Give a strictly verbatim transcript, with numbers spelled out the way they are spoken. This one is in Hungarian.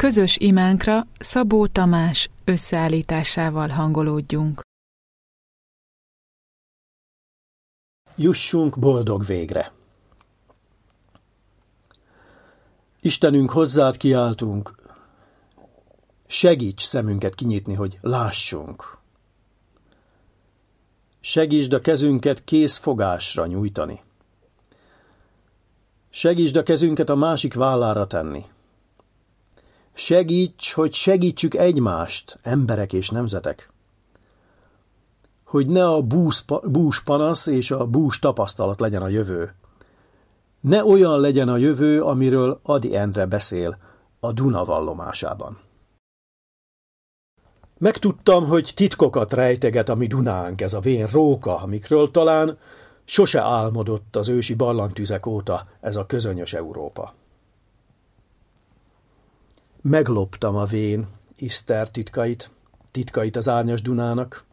Közös imánkra Szabó Tamás összeállításával hangolódjunk. Jussunk boldog végre! Istenünk, hozzád kiáltunk, segíts szemünket kinyitni, hogy lássunk. Segítsd a kezünket kész fogásra nyújtani. Segítsd a kezünket a másik vállára tenni. Segíts, hogy segítsük egymást, emberek és nemzetek. Hogy ne a bús, bús panasz és a bús tapasztalat legyen a jövő. Ne olyan legyen a jövő, amiről Ady Endre beszél a Duna vallomásában. Megtudtam, hogy titkokat rejteget a mi Dunánk, ez a vén róka, amikről talán sose álmodott az ősi barlangtüzek óta ez a közönyös Európa. Megloptam a vén Iszter titkait, titkait az árnyas Dunának,